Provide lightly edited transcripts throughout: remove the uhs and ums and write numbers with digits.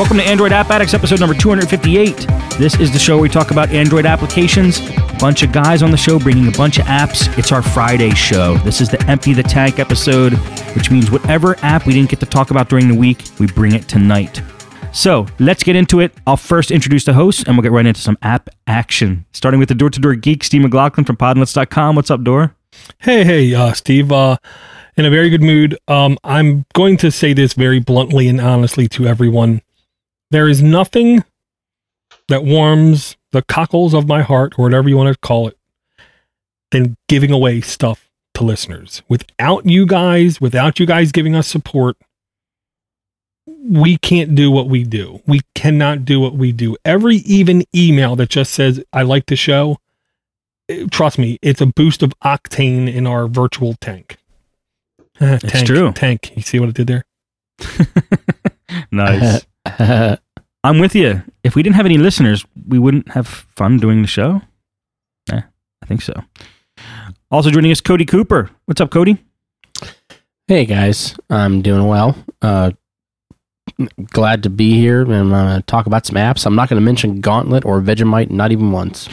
Welcome to Android App Addicts, episode number 258. This is the show where we talk about Android applications. A bunch of guys on the show bringing a bunch of apps. It's our Friday show. This is the Empty the Tank episode, which means whatever app we didn't get to talk about during the week, we bring it tonight. So let's get into it. I'll first introduce the host, and we'll get right into some app action. Starting with the Door-to-Door Geek, Steve McLaughlin from Podnuts.com. What's up, Door? Hey, Steve. In a very good mood. I'm going to say this very bluntly and honestly to everyone. There is nothing that warms the cockles of my heart, or whatever you want to call it, than giving away stuff to listeners. Without you guys giving us support, we can't do what we do. We cannot do what we do. Every even email that just says, I like the show, trust me, it's a boost of octane in our virtual tank. It's true. Tank. You see what it did there? Nice. I'm with you. If we didn't have any listeners, we wouldn't have fun doing the show. I think so. Also joining us, Cody Cooper. What's up, Cody? Hey, guys. I'm doing well. Glad to be here and talk about some apps. I'm not going to mention Gauntlet or Vegemite, not even once.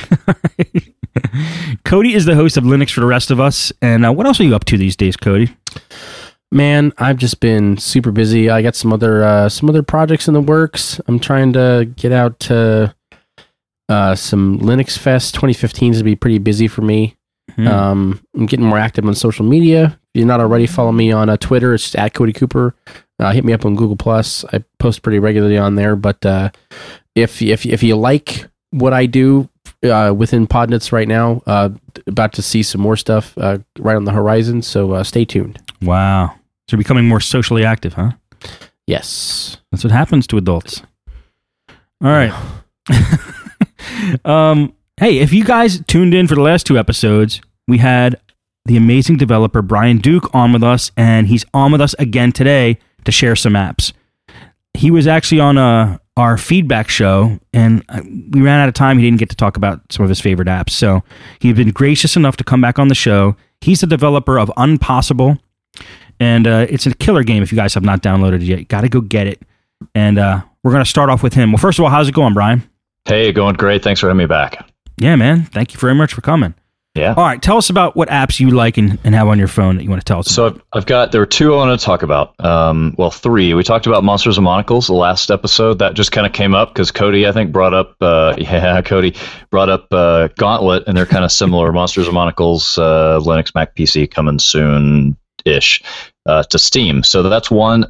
Cody is the host of Linux for the Rest of Us. And what else are you up to these days, Cody? Man, I've just been super busy. I got some other projects in the works. I'm trying to get out to some Linux Fest. 2015 is going to be pretty busy for me. I'm getting more active on social media. If you're not already, follow me on Twitter. It's at Cody Cooper. Hit me up on Google+. I post pretty regularly on there. But if you like what I do within Podnuts right now, about to see some more stuff right on the horizon. So stay tuned. Wow. So you're becoming more socially active, huh? Yes. That's what happens to adults. All right. Hey, if you guys tuned in for the last two episodes, we had the amazing developer Brian Duke on with us, and he's on with us again today to share some apps. He was actually on our feedback show, and we ran out of time. He didn't get to talk about some of his favorite apps, so he's been gracious enough to come back on the show. He's the developer of Unpossible, and it's a killer game if you guys have not downloaded it yet. Got to go get it. And we're going to start off with him. Well, first of all, how's it going, Brian? Hey, going great. Thanks for having me back. Yeah, man. Thank you very much for coming. Yeah. All right. Tell us about what apps you like and have on your phone that you want to tell us about. So there were two I want to talk about. Three. We talked about Monsters and Monocles the last episode. That just kind of came up because Cody, I think, brought up Gauntlet, and they're kind of similar. Monsters and Monocles, Linux, Mac, PC coming soon-ish to Steam. So that's one.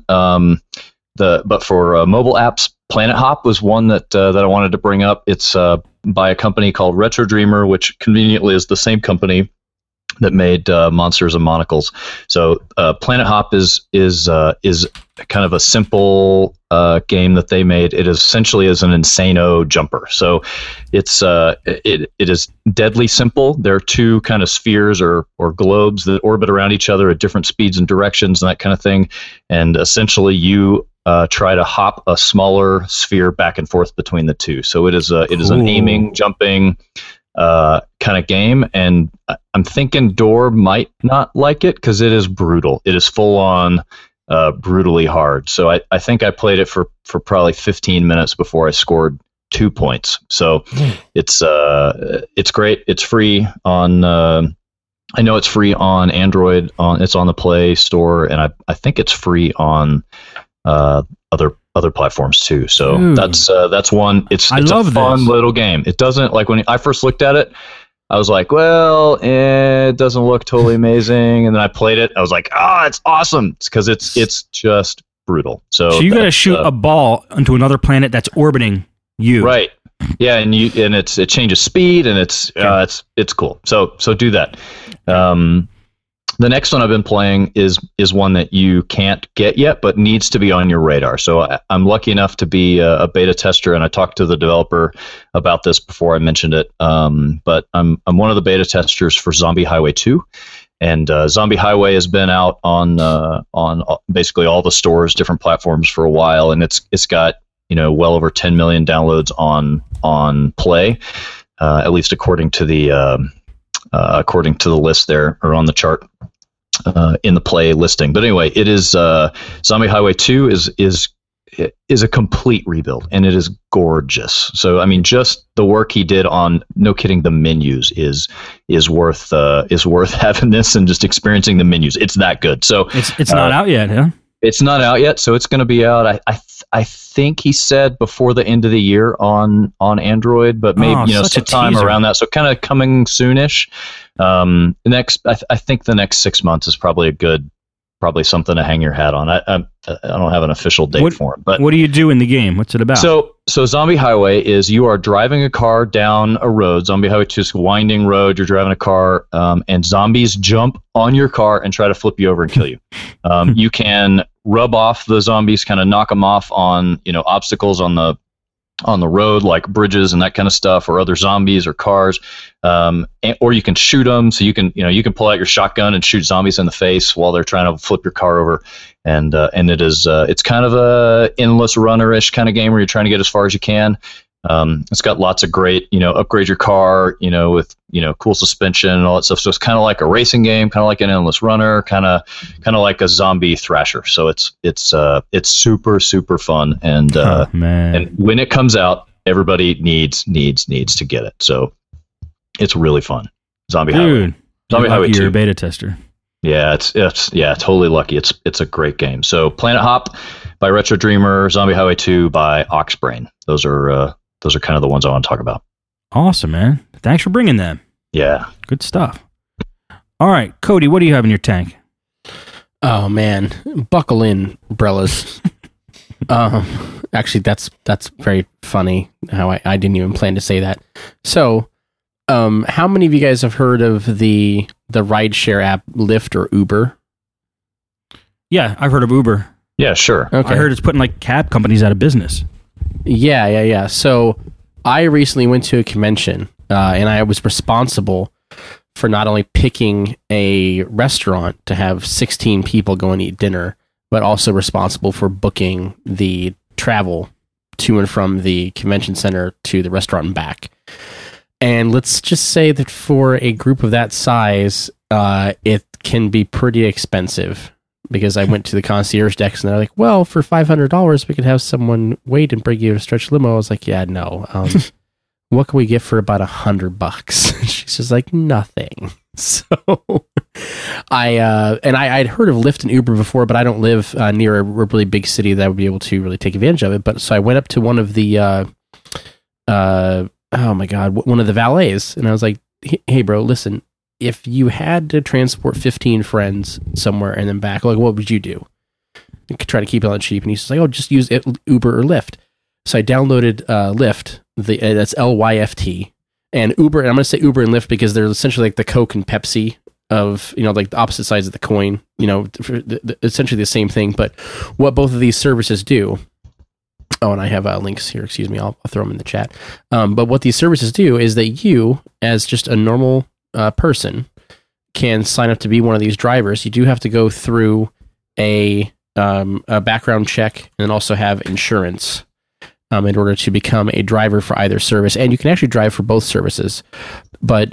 But for mobile apps, Planet Hop was one that I wanted to bring up. It's by a company called Retro Dreamer, which conveniently is the same company that made Monsters and Monocles. So Planet Hop is kind of a simple game that they made. It essentially is an Insano jumper. So it is deadly simple. There are two kind of spheres or globes that orbit around each other at different speeds and directions and that kind of thing. And essentially you try to hop a smaller sphere back and forth between the two. So it is an aiming, jumping kind of game, and I'm thinking Door might not like it because it is brutal. It is full on brutally hard. So I think I played it for probably 15 minutes before I scored 2 points. So it's great. It's free on. I know it's free on Android. It's on the Play Store, and I think it's free on other platforms too. So that's one. It's a fun little game. It doesn't, like, when I first looked at it, I was like, well, it doesn't look totally amazing. And then I played it. I was like, it's awesome. It's because it's just brutal. So you got to shoot a ball onto another planet that's orbiting you. Right. Yeah, and it changes speed, and it's cool. So do that. The next one I've been playing is one that you can't get yet, but needs to be on your radar. So I'm lucky enough to be a beta tester, and I talked to the developer about this before I mentioned it. But I'm one of the beta testers for Zombie Highway 2, and Zombie Highway has been out on basically all the stores, different platforms for a while, and it's got well over 10 million downloads on Play, at least according to the list there, or on the chart in the Play listing. But anyway, it is Zombie Highway 2 is a complete rebuild, and it is gorgeous. So I mean, just the work he did on, no kidding, the menus is worth having this and just experiencing the menus. It's that good. So it's not out yet, huh? It's not out yet, so it's going to be out. I think he said before the end of the year on Android, but maybe sometime around that. So kind of coming soonish. I think the next 6 months is probably something to hang your hat on. I don't have an official date for it, but what do you do in the game? What's it about? So Zombie Highway is you are driving a car down a road. Zombie Highway 2 is a winding road. You're driving a car, and zombies jump on your car and try to flip you over and kill you. You can rub off the zombies, kind of knock them off on obstacles on the road, like bridges and that kind of stuff, or other zombies or cars, or you can shoot them. So you can pull out your shotgun and shoot zombies in the face while they're trying to flip your car over. And it's kind of a endless runner-ish kind of game where you're trying to get as far as you can. It's got lots of great, upgrade your car, with cool suspension and all that stuff. So it's kind of like a racing game, kind of like an endless runner, kind of like a zombie thrasher. So it's super, super fun. And and when it comes out, everybody needs to get it. So it's really fun. Zombie Highway. Zombie Highway 2. You're a beta tester. Yeah, it's totally lucky. It's a great game. So Planet Hop by Retro Dreamer, Zombie Highway 2 by Oxbrain. Those are kind of the ones I want to talk about. Awesome, man. Thanks for bringing them. Yeah. Good stuff. All right, Cody, what do you have in your tank? Oh man, buckle in, umbrellas. Actually, that's very funny how I didn't even plan to say that. So, how many of you guys have heard of the rideshare app Lyft or Uber? Yeah, I've heard of Uber. Yeah, sure. Okay. I heard it's putting like cab companies out of business. Yeah. So I recently went to a convention, and I was responsible for not only picking a restaurant to have 16 people go and eat dinner, but also responsible for booking the travel to and from the convention center to the restaurant and back. And let's just say that for a group of that size, it can be pretty expensive. Because I went to the concierge desk and they're like, well, for $500, we could have someone wait and bring you a stretch limo. I was like, yeah, no. What can we get for about $100? She's just like, nothing. So I'd heard of Lyft and Uber before, but I don't live near a really big city that I would be able to really take advantage of it. But so I went up to one of the, one of the valets, and I was like, hey, bro, listen. If you had to transport 15 friends somewhere and then back, like, what would you do? You could try to keep it on cheap. And he's like, oh, just use Uber or Lyft. So I downloaded Lyft. That's Lyft. And Uber, and I'm going to say Uber and Lyft because they're essentially like the Coke and Pepsi of, like the opposite sides of the coin, essentially the same thing. But what both of these services do, oh, and I have links here, excuse me, I'll throw them in the chat. But what these services do is that you, as just a normal person, can sign up to be one of these drivers. You do have to go through a background check and also have insurance in order to become a driver for either service. And you can actually drive for both services. But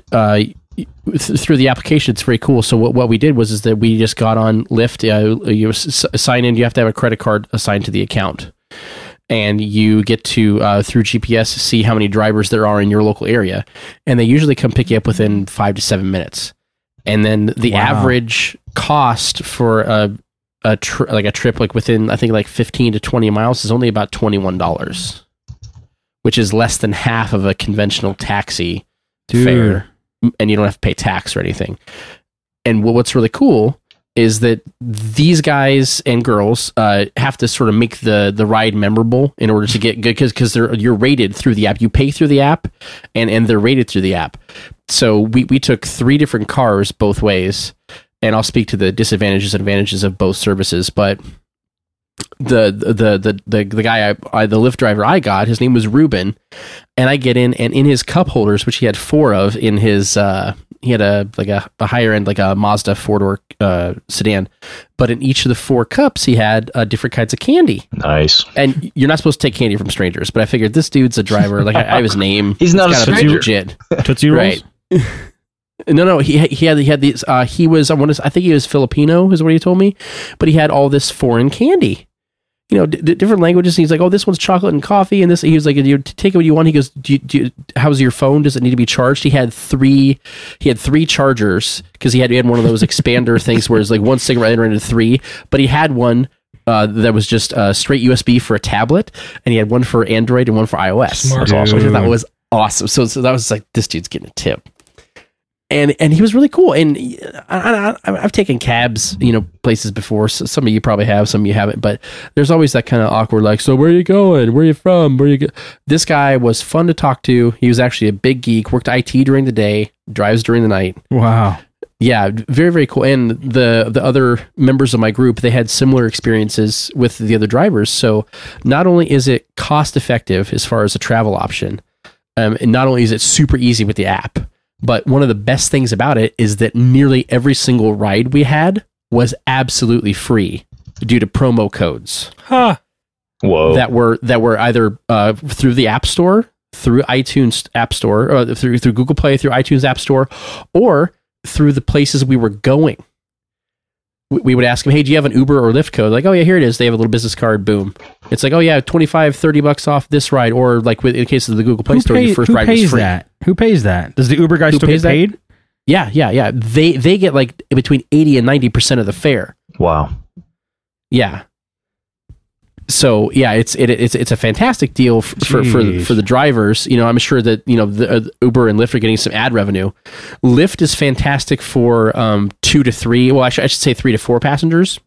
through the application, it's very cool. So what we did is that we just got on Lyft. You sign in. You have to have a credit card assigned to the account. And you get to, through GPS, see how many drivers there are in your local area. And they usually come pick you up within 5 to 7 minutes. And then the average cost for a trip like within, I think, like 15 to 20 miles is only about $21, which is less than half of a conventional taxi fare. And you don't have to pay tax or anything. And what's really cool is that these guys and girls have to sort of make the ride memorable in order to get good, because you're rated through the app. You pay through the app, and they're rated through the app. So we took 3 different cars both ways, and I'll speak to the disadvantages and advantages of both services. But the guy, the Lyft driver I got, his name was Ruben, and I get in, and in his cup holders, which he had 4 of in his. He had a higher end, like a Mazda 4-door sedan, but in each of the 4 cups, he had different kinds of candy. Nice. And you're not supposed to take candy from strangers, but I figured this dude's a driver. Like I have his name. He's not a stranger. Legit. Tootsie Rolls? Right. No. He had these. He was. I think he was Filipino, is what he told me, but he had all this foreign candy. different languages. And he's like, oh, this one's chocolate and coffee, and this. He was like, you take it what you want. He goes, how's your phone? Does it need to be charged? He had three chargers because he had one of those expander things where it's like one cigarette into three, but he had one that was just straight USB for a tablet, and he had one for Android and one for iOS. Smart. That's awesome. Which I thought was awesome. So that was like, this dude's getting a tip. And he was really cool. And I've taken cabs, places before. So some of you probably have, some of you haven't. But there's always that kind of awkward, like, so where are you going? Where are you from? Where are you go? This guy was fun to talk to. He was actually a big geek. Worked IT during the day, drives during the night. Wow. Yeah, very, very cool. And the other members of my group, they had similar experiences with the other drivers. So not only is it cost effective as far as a travel option, and not only is it super easy with the app, but one of the best things about it is that nearly every single ride we had was absolutely free due to promo codes. Huh. Whoa. That were either through the App Store, through iTunes App Store, or through Google Play, through iTunes App Store, or through the places we were going. We would ask them, hey, do you have an Uber or Lyft code? Like, oh yeah, here it is. They have a little business card. Boom. It's like, oh yeah, $25-$30 off this ride. Or like in the case of the Google Play Store, your first ride was free. Who pays that? Does the Uber guy still get paid? Yeah. They get like between 80 and 90% of the fare. Wow. Yeah. So yeah, it's a fantastic deal for the drivers. I'm sure that the Uber and Lyft are getting some ad revenue. Lyft is fantastic for 2 to 3. Well, I should say 3 to 4 passengers.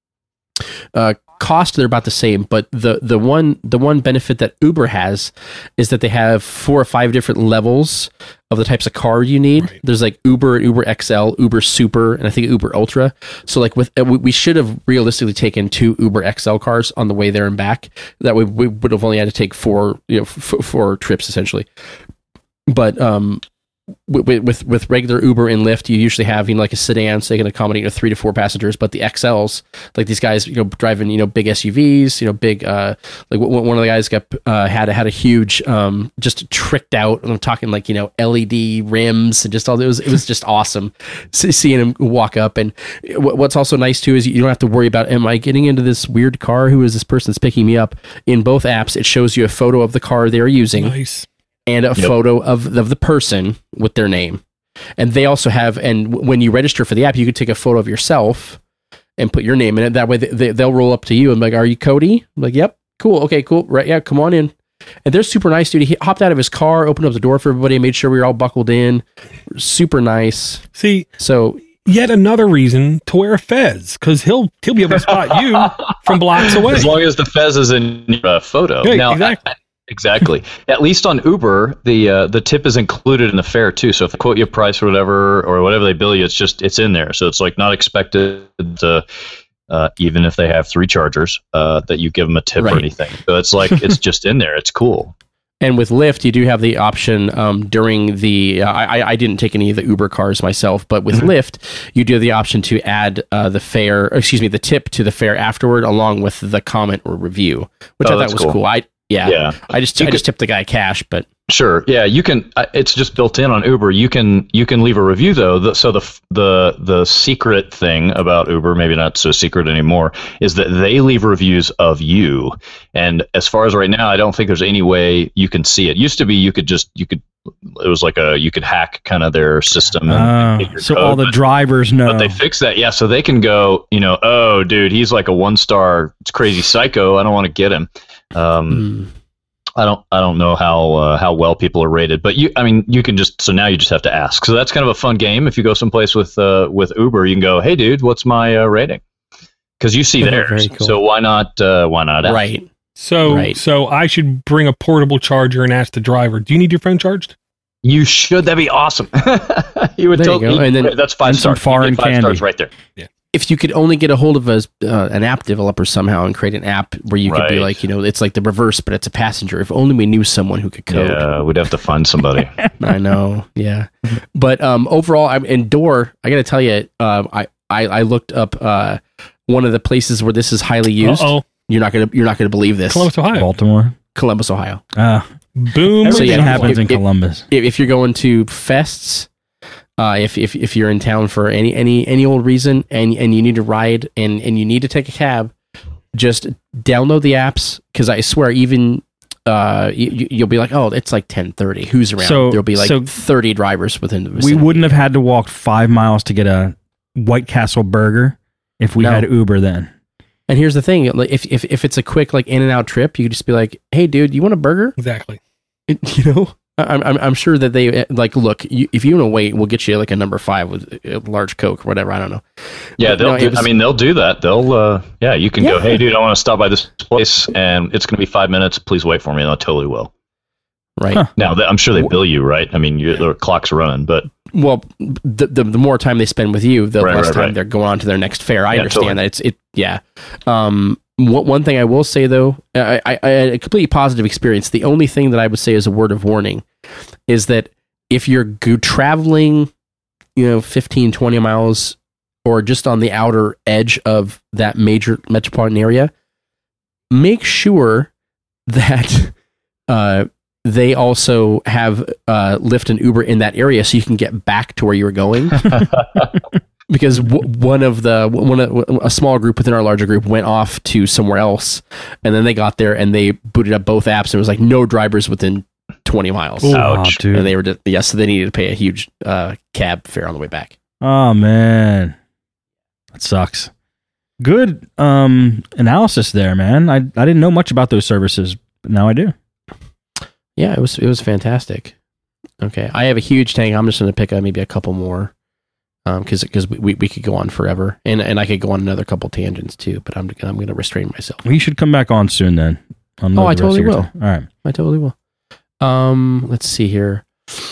Cost, they're about the same, but the one benefit that Uber has is that they have 4 or 5 different levels of the types of car you need. Right. There's like Uber and Uber XL, Uber Super, and I think Uber Ultra. So like we should have realistically taken 2 Uber XL cars on the way there and back. That way we would have only had to take 4 trips essentially. But with regular Uber and Lyft, you usually have like a sedan, so they can accommodate 3 to 4 passengers. But the XLs, like these guys, driving big SUVs, big like one of the guys had a huge just tricked out. I'm talking like LED rims and just all. It was just awesome seeing him walk up. And what's also nice too is you don't have to worry about, am I getting into this weird car? Who is this person that's picking me up? In both apps, it shows you a photo of the car they're using. Nice. And a photo of the person with their name. And they also have, and when you register for the app, you could take a photo of yourself and put your name in it. That way they'll roll up to you and be like, are you Cody? I'm like, yep, cool, okay, cool, right, yeah, come on in. And they're super nice, dude. He hopped out of his car, opened up the door for everybody, made sure we were all buckled in. Super nice. See, so yet another reason to wear a fez, because he'll be able to spot you from blocks away. As long as the fez is in your photo. Yeah, now, exactly. Exactly. At least on Uber, the tip is included in the fare too. So if they quote you a price or whatever they bill you, it's in there. So it's like not expected to, even if they have 3 chargers, that you give them a tip or anything. So it's like it's just in there. It's cool. And with Lyft, you do have the option during the. I didn't take any of the Uber cars myself, but with Lyft, you do have the option to add the tip to the fare afterward, along with the comment or review, which I thought was cool. I just tipped the guy cash, but sure, yeah, you can. It's just built in on Uber. You can leave a review though. So the secret thing about Uber, maybe not so secret anymore, is that they leave reviews of you. And as far as right now, I don't think there's any way you can see it. Used to be you could hack kind of their system. And so code, all the drivers know. But they fixed that, yeah. So they can go, oh, dude, he's like a 1-star crazy psycho. I don't want to get him. I don't know how well people are rated, but you can just, so now you just have to ask. So that's kind of a fun game. If you go someplace with Uber, you can go, hey dude, what's my rating? Because you see theirs. Cool. So why not ask? Right. So I should bring a portable charger and ask the driver, do you need your phone charged? You should. That'd be awesome. You would tell me. And then that's 5 stars. Some foreign 5 candy. stars right there. Yeah. If you could only get a hold of an app developer somehow and create an app where you could be like, it's like the reverse, but it's a passenger. If only we knew someone who could code. Yeah, we'd have to find somebody. I know. Yeah. But overall, in Door, I got to tell you, I looked up one of the places where this is highly used. Uh-oh. You're not gonna believe this. Columbus, Ohio. Baltimore. Columbus, Ohio. Boom. Everything happens in Columbus. If you're going to fests, if you're in town for any old reason and you need to ride and you need to take a cab, just download the apps, because I swear even you'll be like, oh, it's like 10:30. Who's around? So- There'll be like so 30 drivers within the We vicinity. wouldn't have had to walk 5 miles to get a White Castle burger if we No. had Uber then. And here's the thing: like, if it's a quick like in and out trip, you could just be like, hey, dude, you want a burger? Exactly. You know, I'm sure that they like, look, if you want to wait, we'll get you like a number 5 with a large Coke or whatever. I don't know. Yeah, But no, it was- they'll do that. They'll, you can go, Yeah. hey, dude, I want to stop by this place, and it's going to be 5 minutes. Please wait for me, and I totally will. Right. Huh. Now, I'm sure they bill you, right? I mean, the clock's running, but Well, the more time they spend with you, the Right, less right, time right. they're going on to their next fare. I Yeah, understand totally. that one thing I will say though, I had a completely positive experience. The only thing that I would say as a word of warning is that if you're traveling, 15, 20 miles or just on the outer edge of that major metropolitan area, make sure that they also have Lyft and Uber in that area so you can get back to where you were going. Because a small group within our larger group went off to somewhere else, and then they got there and they booted up both apps and it was like no drivers within 20 miles. Ooh. ouch. Oh, dude. And they were so they needed to pay a huge cab fare on the way back. Oh man, that sucks. Good analysis there, man. I didn't know much about those services, but now I do. Yeah, it was fantastic. Okay, I have a huge tank. I'm just going to pick up maybe a couple more, because we could go on forever, and I could go on another couple tangents too. But I'm going to restrain myself. We should come back on soon then. I totally will. All right. I totally will. Let's see here.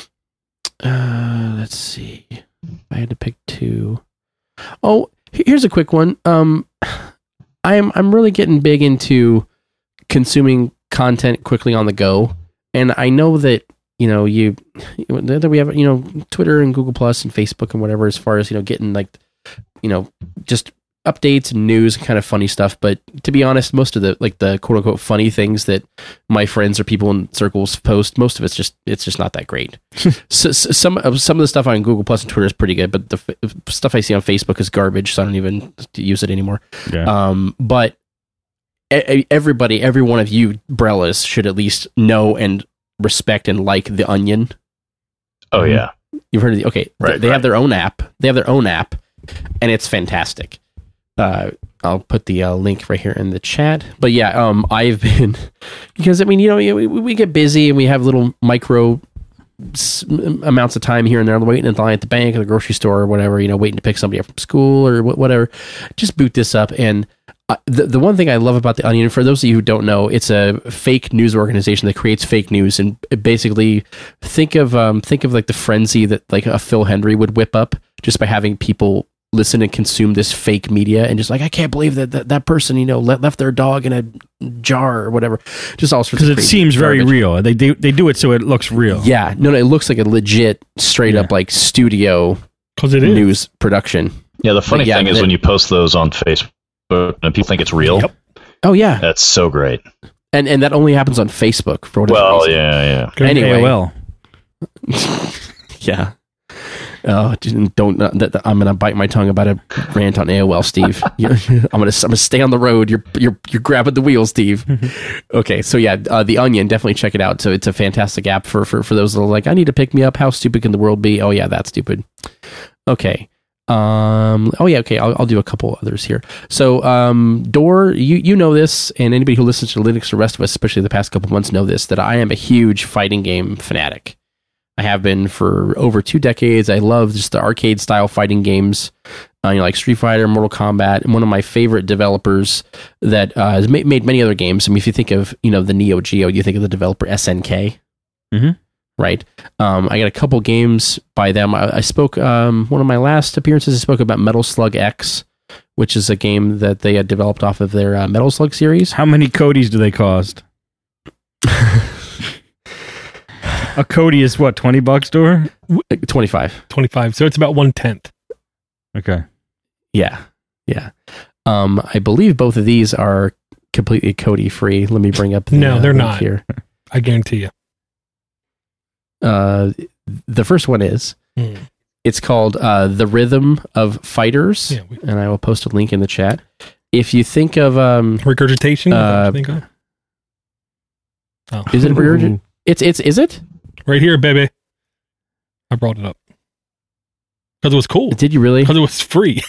Let's see. I had to pick 2. Oh, here's a quick one. I'm really getting big into consuming content quickly on the go, and I know that that we have Twitter and Google Plus and Facebook and whatever, as far as getting like just updates and news and kind of funny stuff. But to be honest, most of the quote unquote funny things that my friends or people in circles post, most of it's just not that great. So some of the stuff on Google Plus and Twitter is pretty good, but the stuff I see on Facebook is garbage, so I don't even use it anymore. Yeah. But everybody, every one of you Brellas should at least know and respect and like The Onion. Oh, yeah. You've heard of Right, they have right. their own app. They have their own app, and it's fantastic. I'll put the link right here in the chat. But yeah, I've been, because I mean, we get busy and we have little micro amounts of time here and there, waiting in line at the bank or the grocery store or whatever, waiting to pick somebody up from school or whatever. Just boot this up. And the one thing I love about The Onion, for those of you who don't know, it's a fake news organization that creates fake news, and basically think of like the frenzy that like a Phil Hendry would whip up just by having people listen and consume this fake media, and just like, I can't believe that person left their dog in a jar or whatever, just all sorts of Because it crazy seems very garbage. real. They do it so it looks real. Yeah, no, it looks like a legit, straight up like studio Because it is. news production. Yeah, the funny But yeah, thing is when you post those on Facebook and people think it's real, Yep. Oh yeah, that's so great. and that only happens on Facebook for whatever Well, reason. yeah. Good Anyway. AOL. Yeah. Oh, don't! I'm gonna bite my tongue about a rant on AOL, Steve. I'm gonna stay on the road. You're grabbing the wheel, Steve. Okay, so yeah, The Onion, definitely check it out. So it's a fantastic app for those that are like, I need to pick me up. How stupid can the world be? Oh yeah, that's stupid. Okay. Okay. I'll do a couple others here. So, Door, you know this, and anybody who listens to Linux, the rest of us, especially the past couple months, know this, that I am a huge fighting game fanatic. I have been for over 2 decades. I love just the arcade style fighting games, like Street Fighter, Mortal Kombat, and one of my favorite developers that has made many other games. I mean, if you think of the Neo Geo, you think of the developer SNK, right? I got a couple games by them. I spoke one of my last appearances. I spoke about Metal Slug X, which is a game that they had developed off of their Metal Slug series. How many Codys do they cost? A Cody is what, $20, Door? 25. 25. So it's about 1/10. Okay. Yeah. I believe both of these are completely Cody free. Let me bring up the, No, they're link not. here. I guarantee you. The first one is, Hmm. it's called The Rhythm of Fighters, Yeah, and I will post a link in the chat. if you think of Regurgitation? Is that what you think of? Oh. is it regurgitation? It's is it? Right here, baby. I brought it up. Because it was cool. Did you really? Because it was free.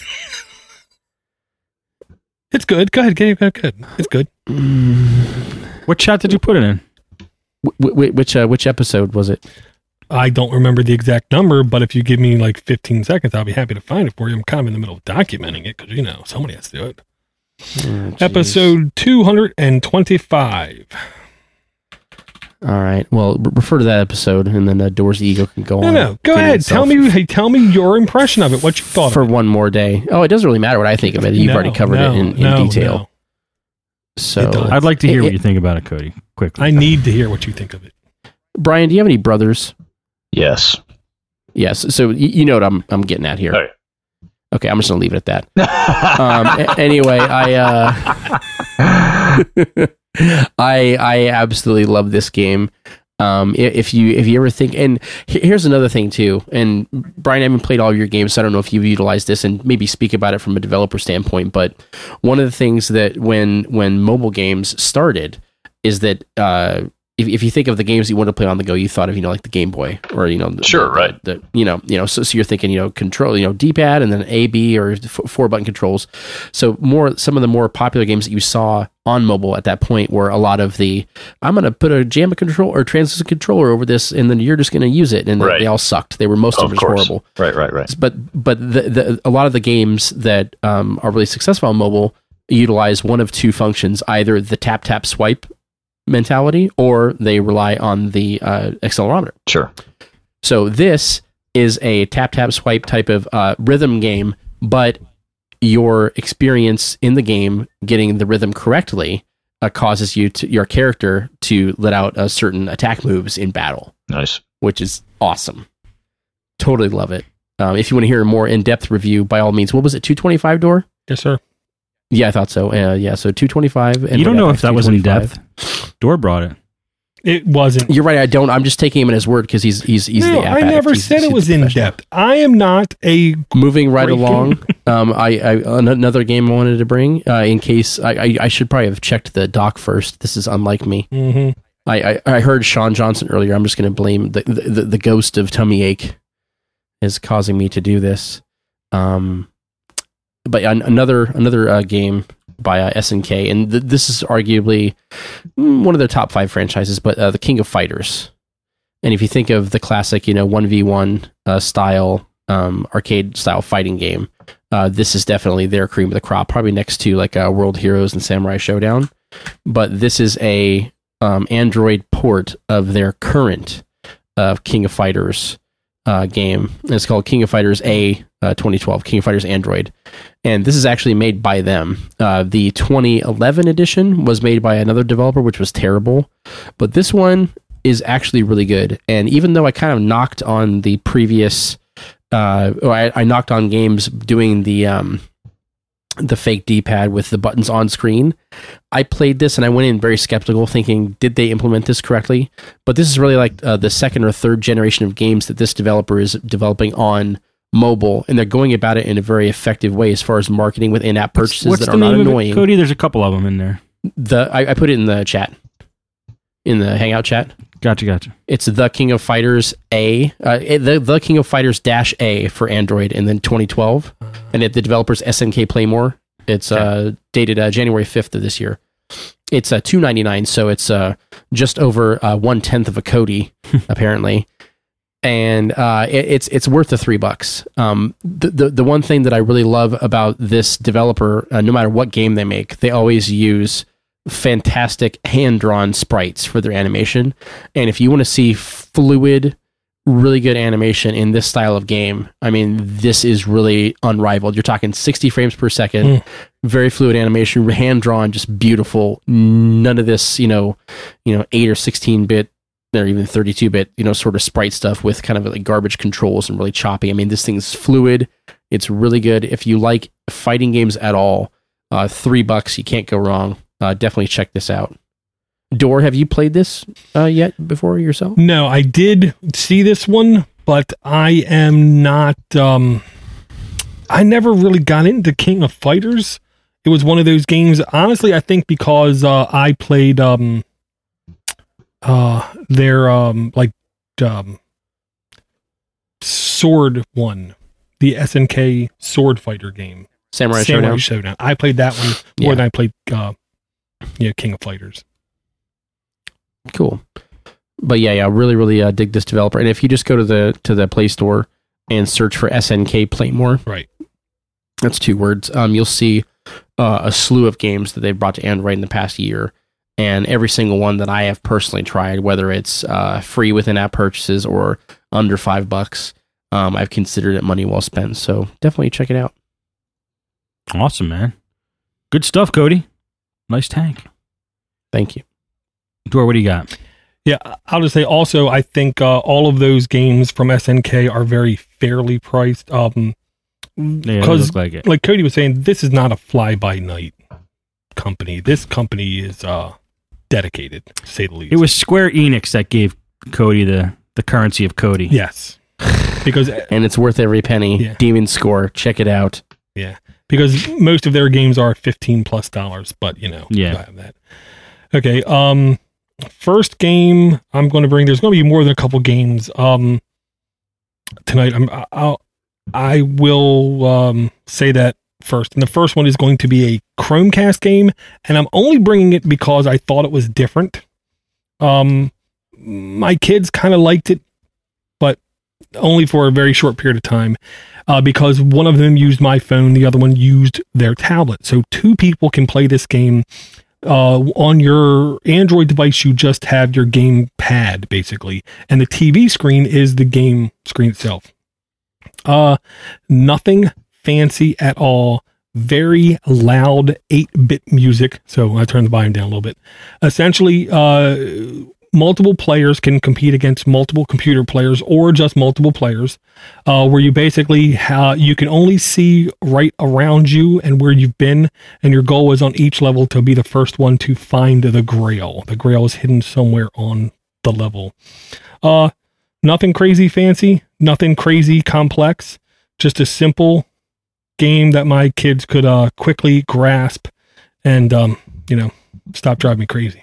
It's good. Go ahead. Good. It's good. What chat did you put it in? Which episode was it? I don't remember the exact number, but if you give me like 15 seconds, I'll be happy to find it for you. I'm kind of in the middle of documenting it because, somebody has to do it. Episode 225. All right. Well, refer to that episode, and then Door's ego can go on. No. Go ahead. Tell me your impression of it. What you thought for of it. one more day. Oh, it doesn't really matter what I think of it. You've already covered it in detail. No. So I'd like to hear what you think about it, Cody. Quickly. I need to hear what you think of it. Brian, do you have any brothers? Yes. Yes. So you know what I'm getting at here. All right. Okay, I'm just gonna leave it at that. Anyway, I absolutely love this game. If you ever think, and here's another thing too. And Brian, I haven't played all of your games, so I don't know if you've utilized this and maybe speak about it from a developer standpoint. But one of the things that when mobile games started is that if you think of the games you want to play on the go, you thought of like the Game Boy or Sure, right. So you're thinking control D-pad and then A, B or 4-button controls. So some of the more popular games that you saw on mobile at that point were a lot of the I'm going to put a JAMA control or transistor controller over this and then you're just going to use it, and they all sucked. They were most of them horrible. Right. But a lot of the games that are really successful on mobile utilize one of two functions: either the tap swipe mentality, or they rely on the accelerometer. Sure. So this is a tap swipe type of rhythm game, but your experience in the game getting the rhythm correctly causes your character to let out certain attack moves in battle. Nice. Which is awesome. Totally love it. If you want to hear a more in-depth review, by all means, what was it, 225, Door? Yes, sir. Yeah, I thought so. So 225. And you don't know if that was in depth. Door brought it. It wasn't. You're right. I don't. I'm just taking him at his word because he's the app I never addict. said it was in depth. I am not a moving right along. Another game I wanted to bring in case I should probably have checked the doc first. This is unlike me. Mm-hmm. I heard Sean Johnson earlier. I'm just going to blame the ghost of tummy ache is causing me to do this. But another game by SNK, and this is arguably one of their top 5 franchises, but the King of Fighters. And if you think of the classic, 1v1 style arcade style fighting game, this is definitely their cream of the crop, probably next to like World Heroes and Samurai Showdown. But this is a Android port of their current King of Fighters game. And it's called King of Fighters A 2012, King of Fighters Android. And this is actually made by them. The 2011 edition was made by another developer, which was terrible. But this one is actually really good. And even though I kind of knocked on the previous, I knocked on games doing the fake D-pad with the buttons on screen, I played this and I went in very skeptical, thinking, did they implement this correctly? But this is really like the second or third generation of games that this developer is developing on mobile, and they're going about it in a very effective way as far as marketing with in-app purchases that are not annoying. Cody, there's a couple of them in there. I put it in the chat, in the Hangout chat. Gotcha. It's the King of Fighters A, the King of Fighters -A for Android, and then 2012, and the developers SNK Playmore. It's dated January 5th of this year. It's $2.99, so it's just over 1/10 of a Cody, apparently. And it's worth the $3. The one thing that I really love about this developer, no matter what game they make, they always use fantastic hand-drawn sprites for their animation. And if you want to see fluid, really good animation in this style of game, I mean, this is really unrivaled. You're talking 60 frames per second, very fluid animation, hand-drawn, just beautiful. None of this, 8 or 16-bit or even 32-bit, sort of sprite stuff with kind of like garbage controls and really choppy. I mean, this thing's fluid. It's really good. If you like fighting games at all, $3, you can't go wrong. Definitely check this out. Door, have you played this yet before yourself? No, I did see this one, but I am not. I never really got into King of Fighters, it was one of those games. Honestly, I think because I played their sword one, the SNK sword fighter game, Samurai Showdown. I played that one more than I played King of Fighters. Cool. But yeah, really, really dig this developer. And if you just go to the Play Store and search for SNK Play More, right? That's 2 words. You'll see a slew of games that they've brought to Android in the past year, and every single one that I have personally tried, whether it's free with in-app purchases or under $5, I've considered it money well spent. So definitely check it out. Awesome, man. Good stuff, Cody. Nice tank. Thank you. Dor, what do you got? Yeah, I'll just say also, I think all of those games from SNK are very fairly priced. Because, like Cody was saying, this is not a fly-by-night company. This company is dedicated, to say the least. It was Square Enix that gave Cody the currency of Cody. Yes. Because and it's worth every penny. Yeah. Demon Score, check it out. Yeah. Because most of their games are $15+, but I have that. Okay, first game I'm going to bring, there's going to be more than a couple games tonight. I will say that first. And the first one is going to be a Chromecast game, and I'm only bringing it because I thought it was different. My kids kind of liked it, but only for a very short period of time, because one of them used my phone, the other one used their tablet. So 2 people can play this game. On your Android device, you just have your game pad, basically, and the TV screen is the game screen itself. Nothing fancy at all. Very loud 8-bit music. So I turned the volume down a little bit. Essentially, multiple players can compete against multiple computer players or just multiple players, where you basically you can only see right around you and where you've been, and your goal is on each level to be the first one to find the Grail. The Grail is hidden somewhere on the level. Nothing crazy fancy, nothing crazy complex, just a simple game that my kids could quickly grasp and stop driving me crazy.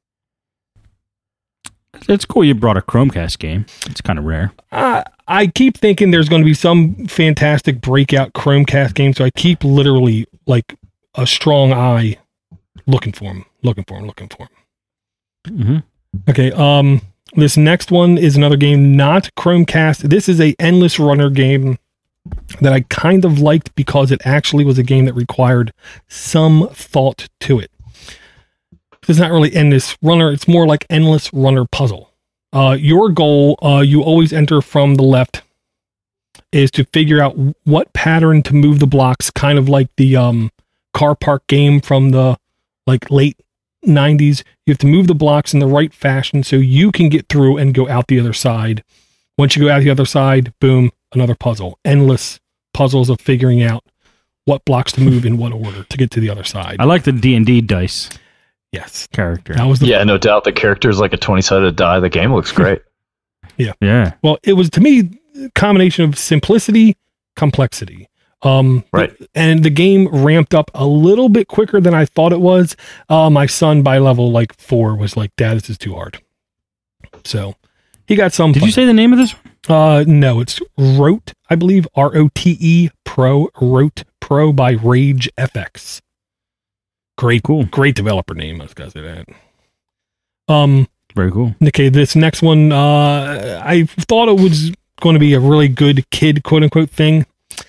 It's cool you brought a Chromecast game. It's kind of rare. I keep thinking there's going to be some fantastic breakout Chromecast game, so I keep literally like a strong eye looking for them. Mm-hmm. Okay, this next one is another game, not Chromecast. This is a endless runner game that I kind of liked because it actually was a game that required some thought to it. It's not really endless runner. It's more like endless runner puzzle. Your goal, you always enter from the left, is to figure out what pattern to move the blocks, kind of like the car park game from the late 90s. You have to move the blocks in the right fashion so you can get through and go out the other side. Once you go out the other side, boom, another puzzle. Endless puzzles of figuring out what blocks to move in what order to get to the other side. I like the D&D dice. Yes. Character. That was no doubt. The character is like a 20-sided die. The game looks great. Yeah. Well, it was, to me, a combination of simplicity, complexity. Right. And the game ramped up a little bit quicker than I thought it was. My son, by level 4, was like, "Dad, this is too hard." So he got some. Did you say the name of this one? No, it's Rote, I believe. ROTE Pro. Rote Pro by Rage FX. Great, cool. Great developer name. I was gonna say that. Very cool. Okay, this next one, I thought it was going to be a really good kid, quote unquote, thing.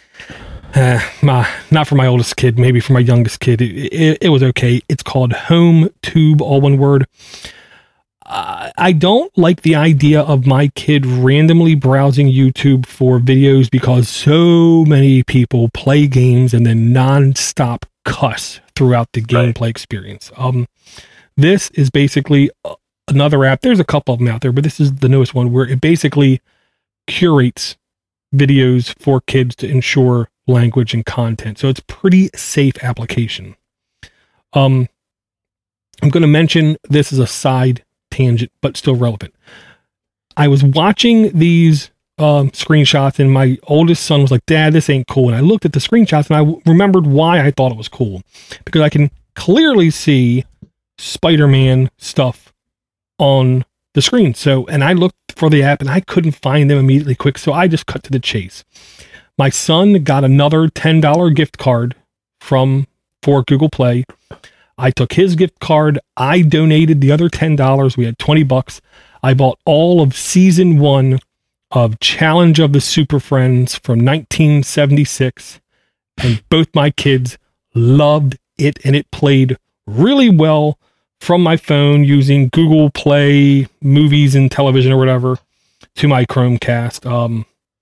Not for my oldest kid, maybe for my youngest kid. It was okay. It's called Home Tube, all one word. I don't like the idea of my kid randomly browsing YouTube for videos because so many people play games and then nonstop cuss throughout the gameplay experience. This is basically another app. There's a couple of them out there, but this is the newest one where it basically curates videos for kids to ensure language and content. So it's pretty safe application. I'm going to mention this as a side tangent, but still relevant. I was watching these screenshots, and my oldest son was like, "Dad, this ain't cool." And I looked at the screenshots, and I remembered why I thought it was cool, because I can clearly see Spider-Man stuff on the screen. So, and I looked for the app, and I couldn't find them immediately quick, so I just cut to the chase. My son got another $10 gift card for Google Play. I took his gift card. I donated the other $10. We had $20. I bought all of season 1 of Challenge of the Super Friends from 1976, and both my kids loved it, and it played really well from my phone using Google Play movies and television or whatever to my Chromecast.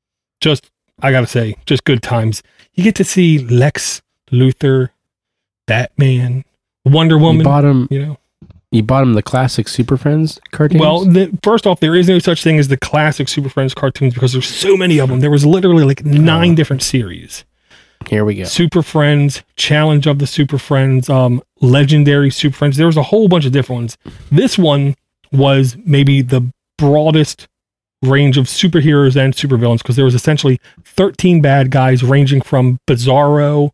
I gotta say, just good times. You get to see Lex Luthor, Batman, Wonder Woman. You bought him the classic Super Friends cartoons? Well, first off, there is no such thing as the classic Super Friends cartoons because there's so many of them. There was literally like 9 different series. Here we go. Super Friends, Challenge of the Super Friends, Legendary Super Friends. There was a whole bunch of different ones. This one was maybe the broadest range of superheroes and supervillains because there was essentially 13 bad guys ranging from Bizarro,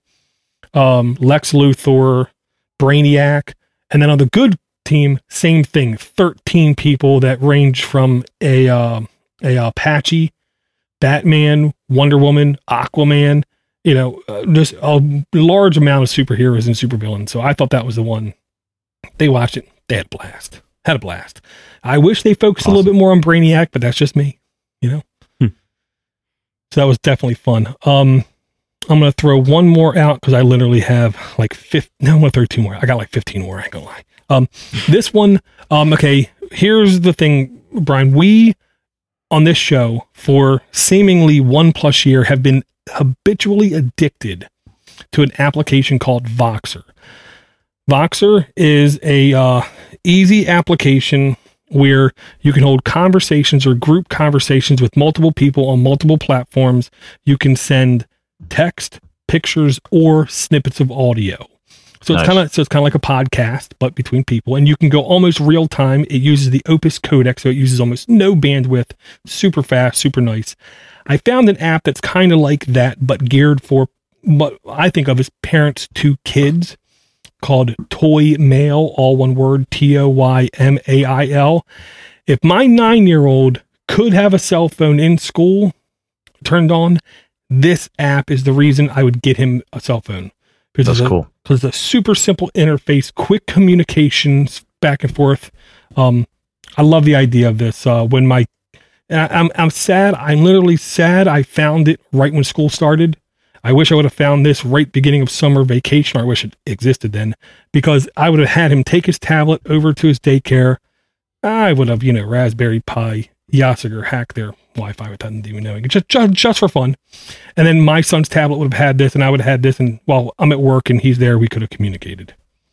Lex Luthor, Brainiac, and then on the good team, same thing, 13 people that range from a Apache, Batman, Wonder Woman, Aquaman, just a large amount of superheroes and supervillains. So I thought that was the one. They watched it. They had a blast. I wish they focused a little bit more on Brainiac, but that's just me, So that was definitely fun. I'm going to throw one more out because I literally have like I'm going to throw 2 more. I got like 15 more. I ain't going to lie. This one, okay, here's the thing, Brian. We, on this show, for seemingly 1+ year, have been habitually addicted to an application called Voxer. Voxer is a easy application where you can hold conversations or group conversations with multiple people on multiple platforms. You can send text, pictures, or snippets of audio. So it's kind of like a podcast, but between people, and you can go almost real time. It uses the Opus codec, so it uses almost no bandwidth, super fast, super nice. I found an app that's kind of like that, but geared for what I think of as parents to kids, called Toy Mail, all one word, TOYMAIL. If my 9-year-old could have a cell phone in school turned on, this app is the reason I would get him a cell phone. That's cool. Because it's a super simple interface, quick communications back and forth. I love the idea of this. I'm sad. I'm literally sad I found it right when school started. I wish I would have found this right beginning of summer vacation, or I wish it existed then, because I would have had him take his tablet over to his daycare. I would have, Raspberry Pi, Yasiger hack their Wi-Fi without them even knowing. Just for fun. And then my son's tablet would have had this, and I would have had this, and while I'm at work and he's there, we could have communicated.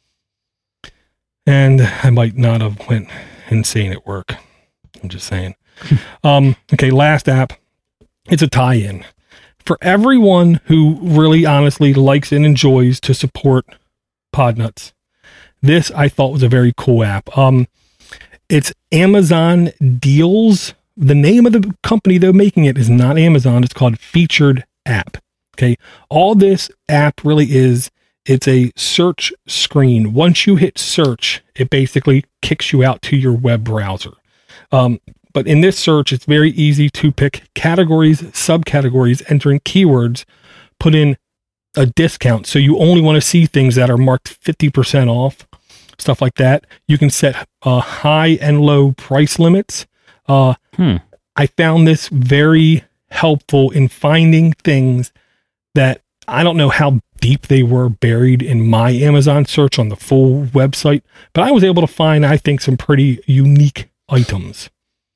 And I might not have went insane at work. I'm just saying. Okay, last app. It's a tie-in. For everyone who really honestly likes and enjoys to support Podnuts, this I thought was a very cool app. It's Amazon Deals. The name of the company though making it is not Amazon. It's called Featured App. Okay. All this app really is, it's a search screen. Once you hit search, it basically kicks you out to your web browser. But in this search, it's very easy to pick categories, subcategories, entering keywords, put in a discount. So you only want to see things that are marked 50% off, stuff like that. You can set high and low price limits. I found this very helpful in finding things that I don't know how deep they were buried in my Amazon search on the full website, but I was able to find, I think, some pretty unique items.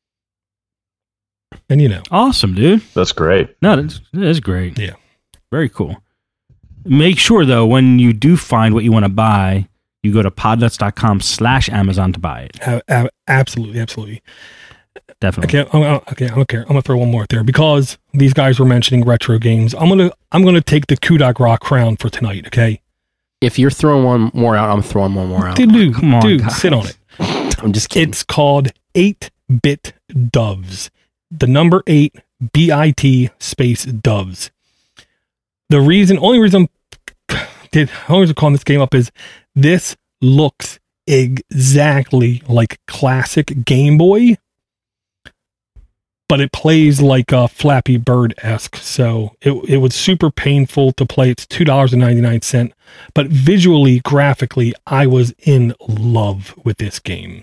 And awesome, dude. That's great. No, that's great. Yeah. Very cool. Make sure though, when you do find what you want to buy, you go to podnuts.com/Amazon to buy it. Absolutely. Definitely. Okay. I'm gonna throw one more out there because these guys were mentioning retro games. I'm gonna take the Kudak Rock crown for tonight. Okay. If you're throwing one more out, I'm throwing one more out. Dude, Come on, guys. sit on it. I'm just kidding. It's called 8-Bit Doves. The number 8 BIT space doves. The only reason I'm calling this game up is this looks exactly like classic Game Boy, but it plays like a Flappy Bird-esque. So it was super painful to play. It's $2.99, but visually, graphically, I was in love with this game.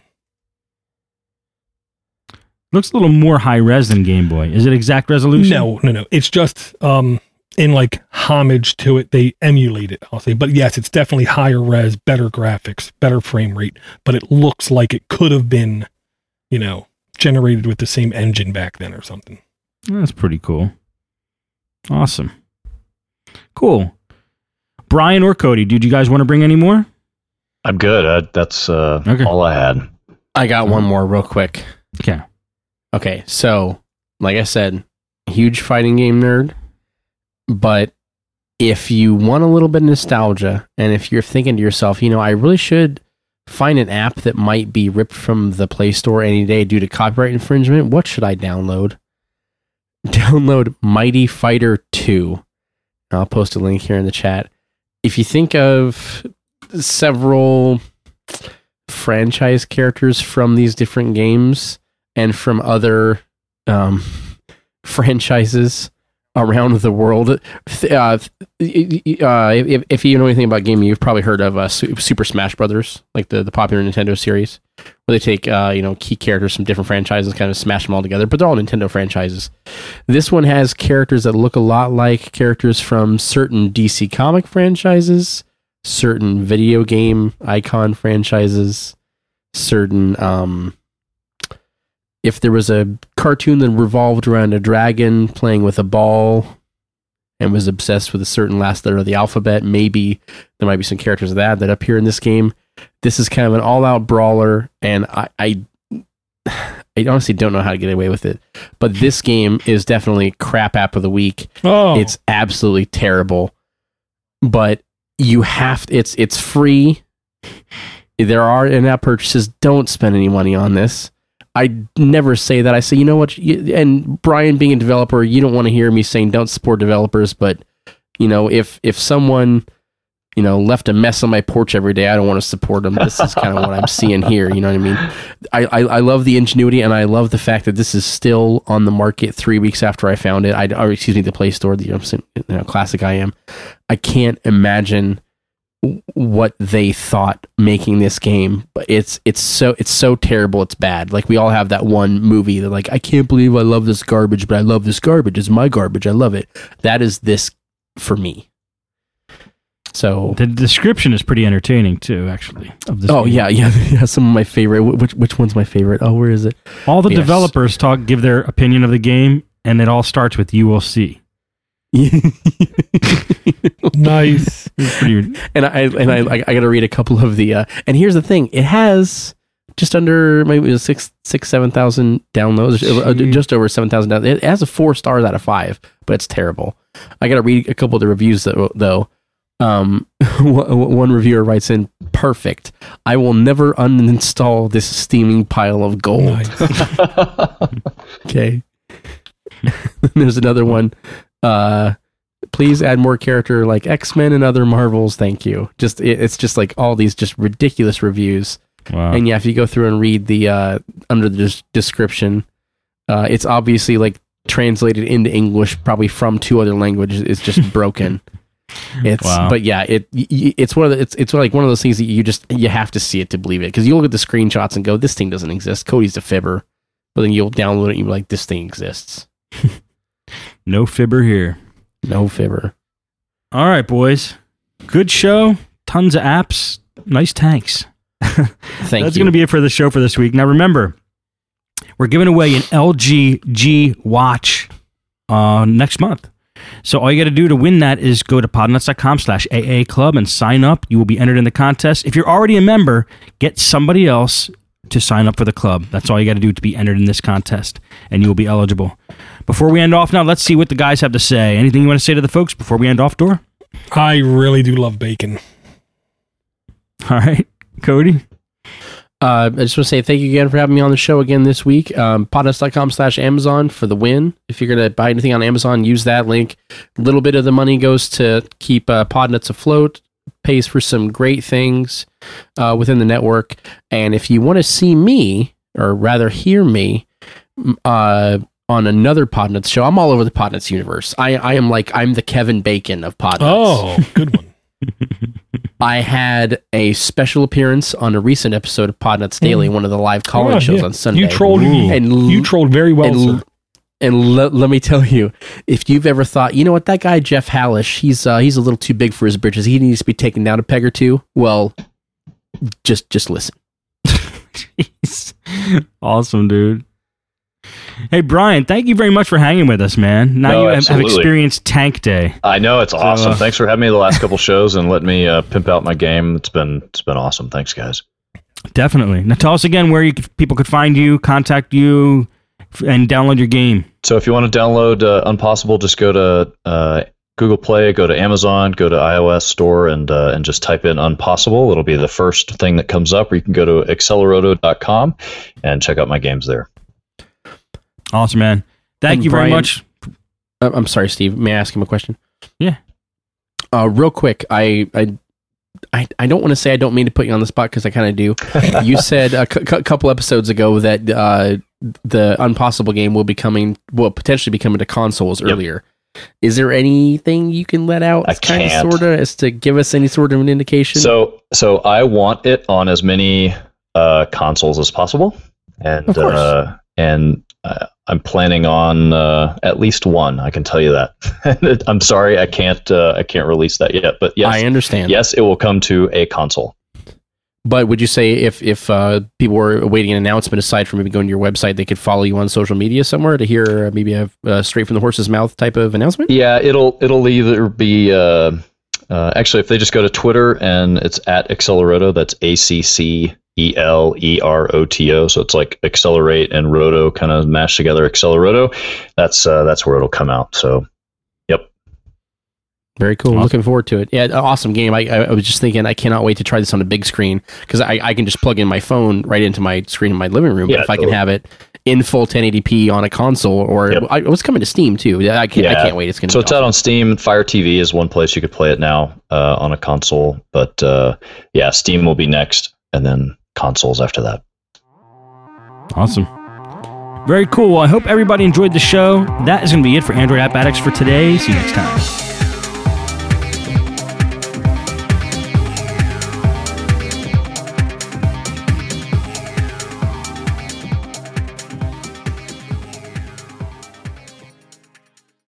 Looks a little more high res than Game Boy. Is it exact resolution? No. It's just in like homage to it, they emulate it, I'll say. But yes, it's definitely higher res, better graphics, better frame rate, but it looks like it could have been, generated with the same engine back then or something. That's pretty cool. Awesome. Cool. Brian or Cody, did you guys want to bring any more? I'm good. That's all I had. I got one more real quick. Okay, so, like I said, huge fighting game nerd, but if you want a little bit of nostalgia, and if you're thinking to yourself, I really should find an app that might be ripped from the Play Store any day due to copyright infringement, what should I download? Download Mighty Fighter 2. I'll post a link here in the chat. If you think of several franchise characters from these different games and from other franchises around the world, if you know anything about gaming, you've probably heard of Super Smash Brothers, like the popular Nintendo series, where they take key characters from different franchises, kind of smash them all together, but they're all Nintendo franchises. This one has characters that look a lot like characters from certain DC comic franchises, certain video game icon franchises, certain if there was a cartoon that revolved around a dragon playing with a ball and was obsessed with a certain last letter of the alphabet, maybe there might be some characters of that appear in this game. This is kind of an all-out brawler, and I honestly don't know how to get away with it. But this game is definitely crap app of the week. Oh. It's absolutely terrible. But you have it's free. There are in-app purchases. Don't spend any money on this. I never say that. I say, you know what? And Brian, being a developer, you don't want to hear me saying don't support developers. But if someone left a mess on my porch every day, I don't want to support them. This is kind of what I'm seeing here. You know what I mean? I love the ingenuity, and I love the fact that this is still on the market 3 weeks after I found it. The Play Store. Classic I am. I can't imagine what they thought making this game, but it's so terrible it's bad. Like, we all have that one movie that, like, I can't believe I love this garbage, but I love this garbage. It's my garbage. I love it. That is this for me. So the description is pretty entertaining too, actually. Of this game. Yeah. Some of my favorite. Which one's my favorite? Oh, where is it? All the developers give their opinion of the game, and it all starts with "You will see." Nice. And I got to read a couple of the. And here's the thing: it has just under maybe 7,000 downloads, just over 7,000 downloads. It has a 4 stars out of 5, but it's terrible. I got to read a couple of the reviews though. One reviewer writes in, "Perfect. I will never uninstall this steaming pile of gold." Nice. Okay. There's another one. Please add more character like X-Men and other Marvels. Thank you. It's just like all these just ridiculous reviews. Wow. And yeah, if you go through and read the under the description, it's obviously like translated into English, probably from 2 other languages. It's just broken. But yeah, it's like one of those things that you have to see it to believe it, because you look at the screenshots and go, this thing doesn't exist. Cody's a fibber. But then you'll download it and you're like, this thing exists. No fibber here. No fibber. All right, boys. Good show. Tons of apps. Nice tanks. That's going to be it for the show for this week. Now, remember, we're giving away an LG G Watch next month. So all you got to do to win that is go to podnuts.com/AA Club and sign up. You will be entered in the contest. If you're already a member, get somebody else to sign up for the club. That's all you got to do to be entered in this contest, and you will be eligible. Before we end off now, let's see what the guys have to say. Anything you want to say to the folks before we end off, Dor? I really do love bacon. All right. Cody? I just want to say thank you again for having me on the show again this week. Podnuts.com/Amazon for the win. If you're going to buy anything on Amazon, use that link. A little bit of the money goes to keep Podnuts afloat, pays for some great things within the network. And if you want to see me, or rather hear me, on another Podnuts show, I'm all over the Podnuts universe. I'm the Kevin Bacon of Podnuts. Oh, good one. I had a special appearance on a recent episode of Podnuts Daily, one of the live call-in shows on Sunday. You trolled me. You trolled very well, sir. And let me tell you, if you've ever thought, you know what, that guy Jeff Hallish, he's a little too big for his britches. He needs to be taken down a peg or two. Well, just listen. Jeez. Awesome, dude. Hey, Brian, thank you very much for hanging with us, man. Now you have experienced Tank Day. I know, it's awesome. Thanks for having me the last couple shows and letting me pimp out my game. It's been awesome. Thanks, guys. Definitely. Now tell us again where people could find you, contact you, and download your game. So if you want to download Unpossible, just go to Google Play, go to Amazon, go to iOS Store, and just type in Unpossible. It'll be the first thing that comes up, or you can go to Acceleroto.com and check out my games there. Awesome, man. Thank you very much. I'm sorry, Steve. May I ask him a question? Yeah. Real quick, I don't want to say I don't mean to put you on the spot because I kind of do. You said a couple episodes ago that the Unpossible game will potentially be coming to consoles earlier. Is there anything you can let out as to give us any sort of an indication? So I want it on as many consoles as possible, and I'm planning on at least one. I can tell you that. I'm sorry, I can't release that yet. But yes, I understand. Yes, it will come to a console. But would you say if people were awaiting an announcement, aside from maybe going to your website, they could follow you on social media somewhere to hear maybe a straight from the horse's mouth type of announcement? Yeah, it'll either be actually, if they just go to Twitter and it's at Acceleroto, that's ACCELEROTO. So it's like accelerate and roto kind of mashed together. Acceleroto. That's where it'll come out. So, yep. Very cool. Awesome. Looking forward to it. Yeah, awesome game. I was just thinking, I cannot wait to try this on a big screen because I can just plug in my phone right into my screen in my living room. Yeah, if I can have it in full 1080p on a console, or it's coming to Steam too. I can't wait. It's it's out on Steam. Fire TV is one place you could play it now on a console, but Steam will be next, and then consoles after that. Awesome. Very cool. Well, I hope everybody enjoyed the show. That is going to be it for Android App Addicts for today. See you next time.